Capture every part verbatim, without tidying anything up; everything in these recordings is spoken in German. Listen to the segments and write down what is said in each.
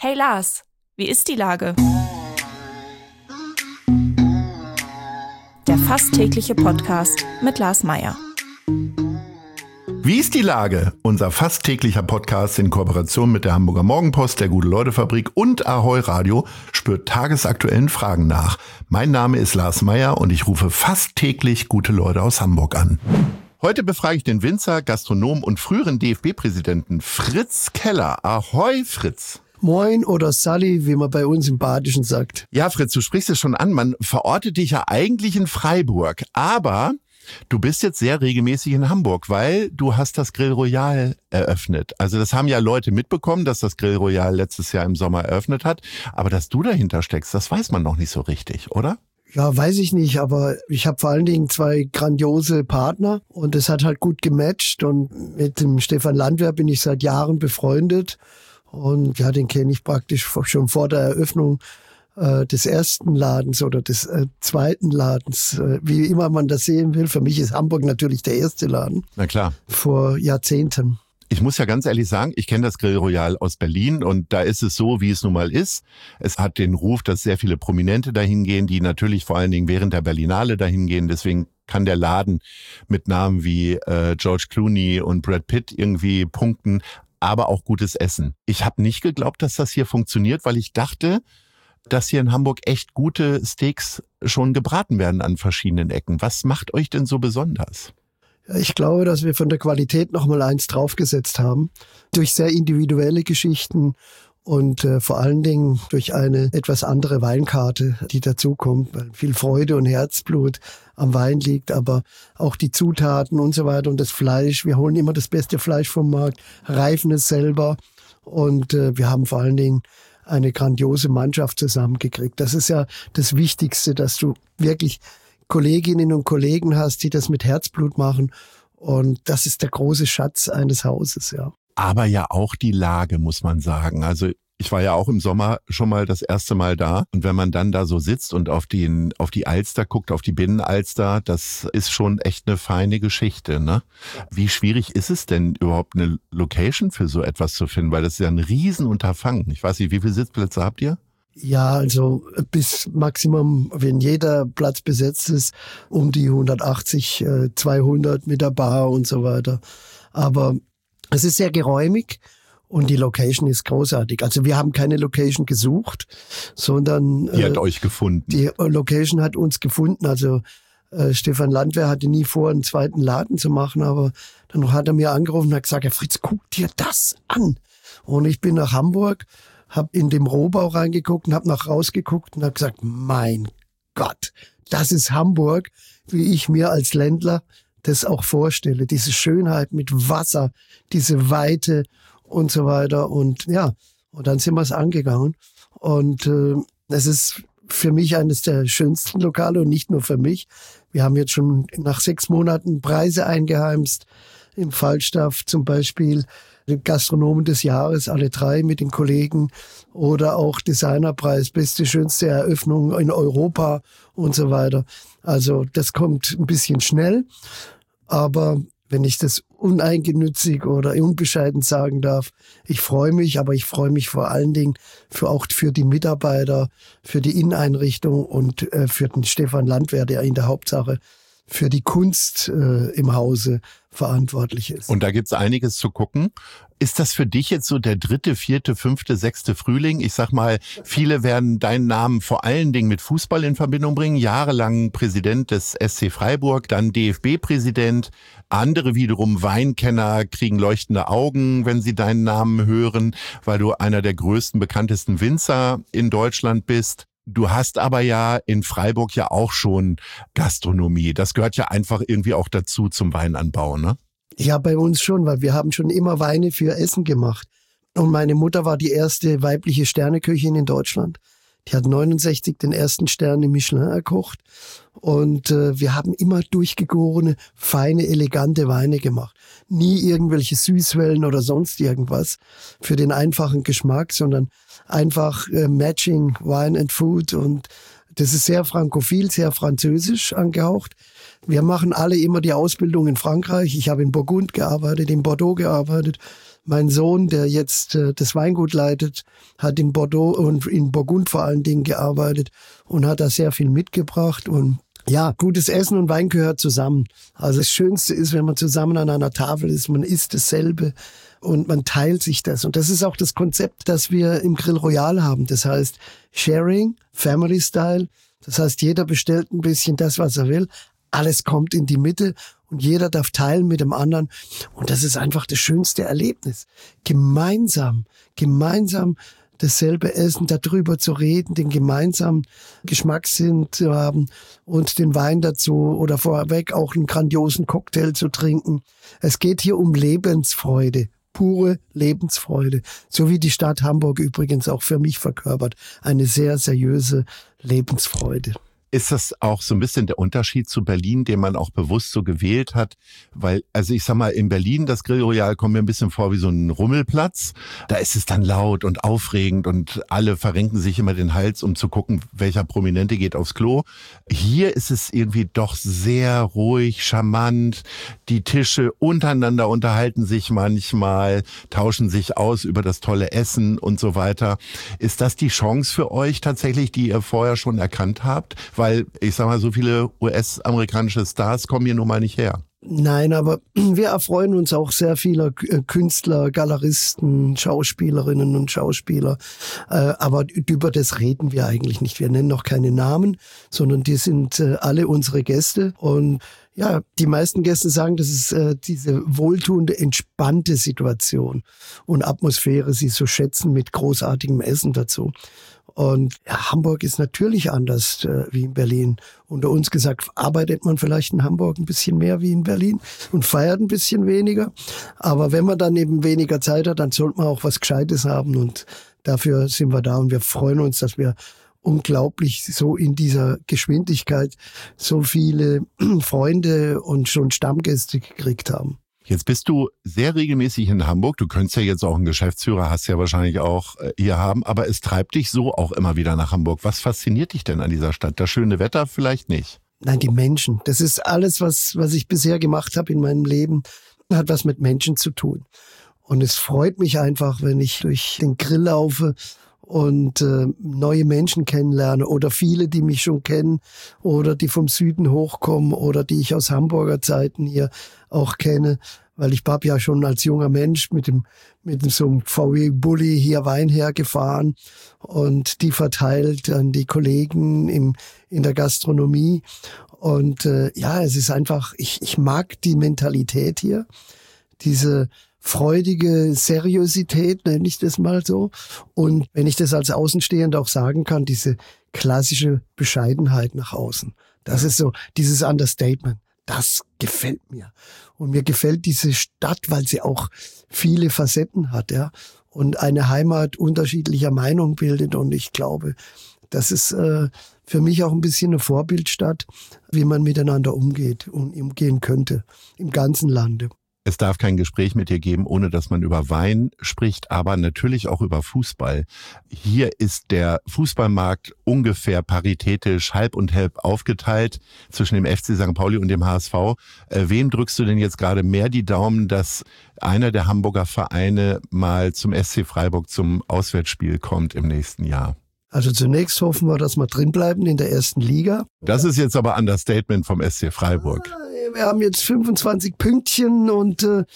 Hey Lars, wie ist die Lage? Der fast tägliche Podcast mit Lars Meyer. Wie ist die Lage? Unser fast täglicher Podcast in Kooperation mit der Hamburger Morgenpost, der Gute-Leute-Fabrik und Ahoi Radio spürt tagesaktuellen Fragen nach. Mein Name ist Lars Meyer und ich rufe fast täglich gute Leute aus Hamburg an. Heute befrage ich den Winzer, Gastronom und früheren D F B-Präsidenten Fritz Keller. Ahoi, Fritz. Moin oder Sally, wie man bei uns im Badischen sagt. Ja, Fritz, du sprichst es schon an. Man verortet dich ja eigentlich in Freiburg, aber du bist jetzt sehr regelmäßig in Hamburg, weil du hast das Grill Royal eröffnet. Also das haben ja Leute mitbekommen, dass das Grill Royal letztes Jahr im Sommer eröffnet hat. Aber dass du dahinter steckst, das weiß man noch nicht so richtig, oder? Ja, weiß ich nicht, aber ich habe vor allen Dingen zwei grandiose Partner und es hat halt gut gematcht. Und mit dem Stefan Landwehr bin ich seit Jahren befreundet. Und ja, den kenne ich praktisch schon vor der Eröffnung äh, des ersten Ladens oder des äh, zweiten Ladens, äh, wie immer man das sehen will. Für mich ist Hamburg natürlich der erste Laden. Na klar. Vor Jahrzehnten. Ich muss ja ganz ehrlich sagen, ich kenne das Grill Royal aus Berlin und da ist es so, wie es nun mal ist. Es hat den Ruf, dass sehr viele Prominente dahin gehen, die natürlich vor allen Dingen während der Berlinale dahin gehen. Deswegen kann der Laden mit Namen wie äh, George Clooney und Brad Pitt irgendwie punkten, aber auch gutes Essen. Ich habe nicht geglaubt, dass das hier funktioniert, weil ich dachte, dass hier in Hamburg echt gute Steaks schon gebraten werden an verschiedenen Ecken. Was macht euch denn so besonders? Ich glaube, dass wir von der Qualität noch mal eins draufgesetzt haben. Durch sehr individuelle Geschichten und äh, vor allen Dingen durch eine etwas andere Weinkarte, die dazukommt, weil viel Freude und Herzblut am Wein liegt, aber auch die Zutaten und so weiter und das Fleisch. Wir holen immer das beste Fleisch vom Markt, reifen es selber und äh, wir haben vor allen Dingen eine grandiose Mannschaft zusammengekriegt. Das ist ja das Wichtigste, dass du wirklich Kolleginnen und Kollegen hast, die das mit Herzblut machen. Und das ist der große Schatz eines Hauses, ja. Aber ja auch die Lage, muss man sagen. Also ich war ja auch im Sommer schon mal das erste Mal da. Und wenn man dann da so sitzt und auf den, auf die Alster guckt, auf die Binnenalster, das ist schon echt eine feine Geschichte, ne? Wie schwierig ist es denn überhaupt eine Location für so etwas zu finden? Weil das ist ja ein Riesenunterfangen. Ich weiß nicht, wie viele Sitzplätze habt ihr? Ja, also bis Maximum, wenn jeder Platz besetzt ist, um die hundertachtzig, zweihundert mit der Bar und so weiter. Aber es ist sehr geräumig und die Location ist großartig. Also wir haben keine Location gesucht, sondern Die hat äh, euch gefunden. Die Location hat uns gefunden. Also äh, Stefan Landwehr hatte nie vor, einen zweiten Laden zu machen, aber dann hat er mir angerufen und hat gesagt, ja Fritz, guck dir das an. Und ich bin nach Hamburg, habe in dem Rohbau reingeguckt und habe nach rausgeguckt und habe gesagt, mein Gott, das ist Hamburg, wie ich mir als Ländler das auch vorstelle. Diese Schönheit mit Wasser, diese Weite und so weiter. Und ja, und dann sind wir es angegangen. Und äh, es ist für mich eines der schönsten Lokale und nicht nur für mich. Wir haben jetzt schon nach sechs Monaten Preise eingeheimst. Im Falstaff zum Beispiel Gastronomen des Jahres, alle drei mit den Kollegen, oder auch Designerpreis, beste, schönste Eröffnung in Europa und so weiter. Also das kommt ein bisschen schnell, aber wenn ich das uneingenützig oder unbescheiden sagen darf, ich freue mich, aber ich freue mich vor allen Dingen für auch für die Mitarbeiter, für die Inneneinrichtung und äh, für den Stefan Landwehr, der in der Hauptsache für die Kunst äh, im Hause verantwortlich ist. Und da gibt's einiges zu gucken. Ist das für dich jetzt so der dritte, vierte, fünfte, sechste Frühling? Ich sag mal, viele werden deinen Namen vor allen Dingen mit Fußball in Verbindung bringen. Jahrelang Präsident des S C Freiburg, dann D F B-Präsident. Andere wiederum Weinkenner kriegen leuchtende Augen, wenn sie deinen Namen hören, weil du einer der größten, bekanntesten Winzer in Deutschland bist. Du hast aber ja in Freiburg ja auch schon Gastronomie. Das gehört ja einfach irgendwie auch dazu zum Weinanbau, ne? Ja, bei uns schon, weil wir haben schon immer Weine für Essen gemacht. Und meine Mutter war die erste weibliche Sterneköchin in Deutschland. Die hat neunundsechzig den ersten Stern im Michelin erkocht. Und äh, wir haben immer durchgegorene, feine, elegante Weine gemacht. Nie irgendwelche Süßwellen oder sonst irgendwas für den einfachen Geschmack, sondern einfach äh, Matching Wine and Food. Und das ist sehr frankophil, sehr französisch angehaucht. Wir machen alle immer die Ausbildung in Frankreich. Ich habe in Burgund gearbeitet, in Bordeaux gearbeitet. Mein Sohn, der jetzt äh, das Weingut leitet, hat in Bordeaux und in Burgund vor allen Dingen gearbeitet und hat da sehr viel mitgebracht. Und ja, gutes Essen und Wein gehört zusammen. Also das Schönste ist, wenn man zusammen an einer Tafel ist, man isst dasselbe und man teilt sich das. Und das ist auch das Konzept, das wir im Grill Royal haben. Das heißt Sharing, Family Style. Das heißt, jeder bestellt ein bisschen das, was er will. Alles kommt in die Mitte und jeder darf teilen mit dem anderen. Und das ist einfach das schönste Erlebnis. Gemeinsam, gemeinsam dasselbe Essen, darüber zu reden, den gemeinsamen Geschmackssinn zu haben und den Wein dazu oder vorweg auch einen grandiosen Cocktail zu trinken. Es geht hier um Lebensfreude, pure Lebensfreude, so wie die Stadt Hamburg übrigens auch für mich verkörpert. Eine sehr seriöse Lebensfreude. Ist das auch so ein bisschen der Unterschied zu Berlin, den man auch bewusst so gewählt hat? Weil, also ich sag mal, in Berlin, das Grill Royal, kommt mir ein bisschen vor wie so ein Rummelplatz. Da ist es dann laut und aufregend und alle verrenken sich immer den Hals, um zu gucken, welcher Prominente geht aufs Klo. Hier ist es irgendwie doch sehr ruhig, charmant. Die Tische untereinander unterhalten sich manchmal, tauschen sich aus über das tolle Essen und so weiter. Ist das die Chance für euch tatsächlich, die ihr vorher schon erkannt habt? Weil, ich sag mal, so viele U S-amerikanische Stars kommen hier nun mal nicht her. Nein, aber wir erfreuen uns auch sehr vieler Künstler, Galeristen, Schauspielerinnen und Schauspieler. Aber über das reden wir eigentlich nicht. Wir nennen noch keine Namen, sondern die sind alle unsere Gäste. Und ja, die meisten Gäste sagen, das ist äh, diese wohltuende, entspannte Situation und Atmosphäre, sie so schätzen mit großartigem Essen dazu. Und ja, Hamburg ist natürlich anders äh, wie in Berlin. Unter uns gesagt, arbeitet man vielleicht in Hamburg ein bisschen mehr wie in Berlin und feiert ein bisschen weniger. Aber wenn man dann eben weniger Zeit hat, dann sollte man auch was Gescheites haben. Und dafür sind wir da und wir freuen uns, dass wir unglaublich so in dieser Geschwindigkeit so viele Freunde und schon Stammgäste gekriegt haben. Jetzt bist du sehr regelmäßig in Hamburg. Du könntest ja jetzt auch einen Geschäftsführer, hast ja wahrscheinlich auch hier haben, aber es treibt dich so auch immer wieder nach Hamburg. Was fasziniert dich denn an dieser Stadt? Das schöne Wetter vielleicht nicht? Nein, die Menschen. Das ist alles, was, was ich bisher gemacht habe in meinem Leben, hat was mit Menschen zu tun. Und es freut mich einfach, wenn ich durch den Grill laufe und äh, neue Menschen kennenlerne oder viele, die mich schon kennen oder die vom Süden hochkommen oder die ich aus Hamburger Zeiten hier auch kenne, weil ich habe ja schon als junger Mensch mit dem mit so einem V W-Bulli hier Wein hergefahren und die verteilt an die Kollegen im in der Gastronomie und äh, ja, es ist einfach, ich ich mag die Mentalität hier, diese freudige Seriosität, nenne ich das mal so. Und wenn ich das als Außenstehender auch sagen kann, diese klassische Bescheidenheit nach außen. Das ist so, dieses Understatement. Das gefällt mir. Und mir gefällt diese Stadt, weil sie auch viele Facetten hat, ja. Und eine Heimat unterschiedlicher Meinung bildet. Und ich glaube, das ist äh, für mich auch ein bisschen eine Vorbildstadt, wie man miteinander umgeht und umgehen könnte im ganzen Lande. Es darf kein Gespräch mit dir geben, ohne dass man über Wein spricht, aber natürlich auch über Fußball. Hier ist der Fußballmarkt ungefähr paritätisch halb und halb aufgeteilt zwischen dem F C Sankt Pauli und dem H S V. Äh, wem drückst du denn jetzt gerade mehr die Daumen, dass einer der Hamburger Vereine mal zum S C Freiburg zum Auswärtsspiel kommt im nächsten Jahr? Also zunächst hoffen wir, dass wir drinbleiben in der ersten Liga. Das ist jetzt aber Understatement vom S C Freiburg. Wir haben jetzt fünfundzwanzig Pünktchen und äh,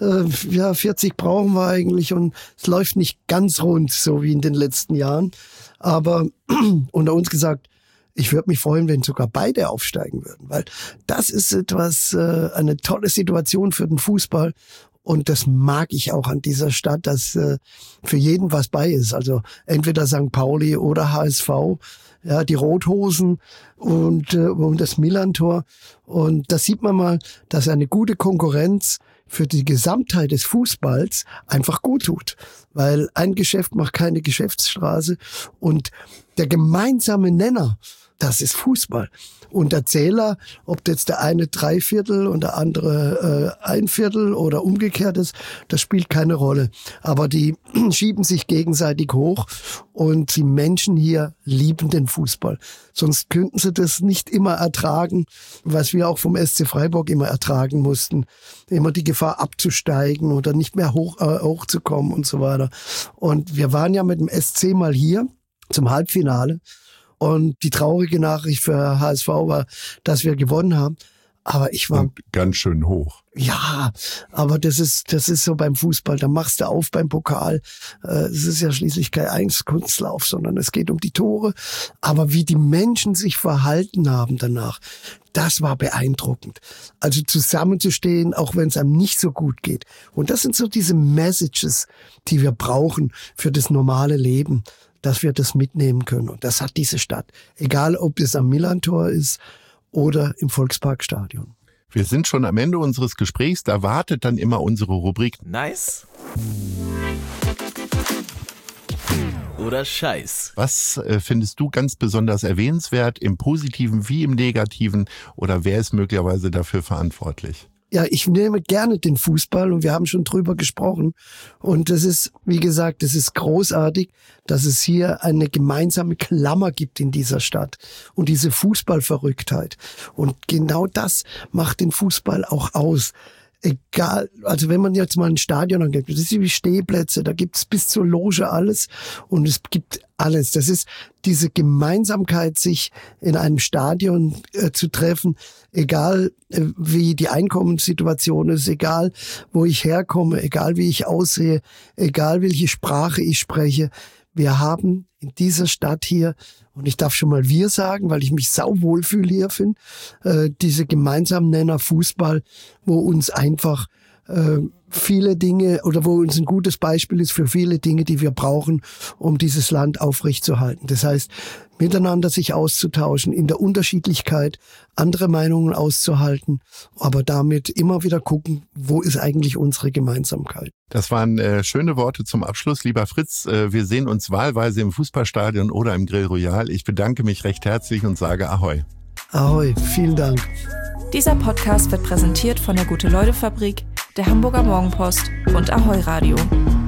ja, vierzig brauchen wir eigentlich und es läuft nicht ganz rund, so wie in den letzten Jahren. Aber unter uns gesagt, ich würde mich freuen, wenn sogar beide aufsteigen würden, weil das ist etwas, äh, eine tolle Situation für den Fußball. Und das mag ich auch an dieser Stadt, dass äh, für jeden was bei ist. Also entweder Sankt Pauli oder H S V, ja, die Rothosen und, äh, und das Millantor. Und da sieht man mal, dass eine gute Konkurrenz für die Gesamtheit des Fußballs einfach gut tut. Weil ein Geschäft macht keine Geschäftsstraße und der gemeinsame Nenner, das ist Fußball. Und der Zähler, ob jetzt der eine drei Viertel und der andere äh, ein Viertel oder umgekehrt ist, das spielt keine Rolle. Aber die schieben sich gegenseitig hoch und die Menschen hier lieben den Fußball. Sonst könnten sie das nicht immer ertragen, was wir auch vom S C Freiburg immer ertragen mussten. Immer die Gefahr abzusteigen oder nicht mehr hoch, äh, hochzukommen und so weiter. Und wir waren ja mit dem S C mal hier zum Halbfinale. Und die traurige Nachricht für H S V war, dass wir gewonnen haben. Aber ich war... Und ganz schön hoch. Ja, aber das ist das ist so beim Fußball. Da machst du auf beim Pokal. Es ist ja schließlich kein Einzelkunstlauf, sondern es geht um die Tore. Aber wie die Menschen sich verhalten haben danach, das war beeindruckend. Also zusammenzustehen, auch wenn es einem nicht so gut geht. Und das sind so diese Messages, die wir brauchen für das normale Leben, dass wir das mitnehmen können. Und das hat diese Stadt. Egal, ob es am Millerntor ist oder im Volksparkstadion. Wir sind schon am Ende unseres Gesprächs. Da wartet dann immer unsere Rubrik Nice oder Scheiß. Was äh, findest du ganz besonders erwähnenswert, im Positiven wie im Negativen? Oder wer ist möglicherweise dafür verantwortlich? Ja, ich nehme gerne den Fußball und wir haben schon drüber gesprochen. Und das ist, wie gesagt, das ist großartig, dass es hier eine gemeinsame Klammer gibt in dieser Stadt und diese Fußballverrücktheit. Und genau das macht den Fußball auch aus. Egal, also wenn man jetzt mal ein Stadion angeht, das ist wie Stehplätze, da gibt's bis zur Loge alles und es gibt alles. Das ist diese Gemeinsamkeit, sich in einem Stadion äh, zu treffen, egal äh, wie die Einkommenssituation ist, egal wo ich herkomme, egal wie ich aussehe, egal welche Sprache ich spreche. Wir haben in dieser Stadt hier, und ich darf schon mal wir sagen, weil ich mich sauwohl fühle hier, finde, äh, diese gemeinsamen Nenner Fußball, wo uns einfach äh, viele Dinge oder wo uns ein gutes Beispiel ist für viele Dinge, die wir brauchen, um dieses Land aufrechtzuerhalten. Das heißt, miteinander sich auszutauschen, in der Unterschiedlichkeit andere Meinungen auszuhalten, aber damit immer wieder gucken, wo ist eigentlich unsere Gemeinsamkeit. Das waren äh, schöne Worte zum Abschluss. Lieber Fritz, äh, wir sehen uns wahlweise im Fußballstadion oder im Grill Royal. Ich bedanke mich recht herzlich und sage Ahoi. Ahoi, vielen Dank. Dieser Podcast wird präsentiert von der Gute-Leute-Fabrik, der Hamburger Morgenpost und Ahoi Radio.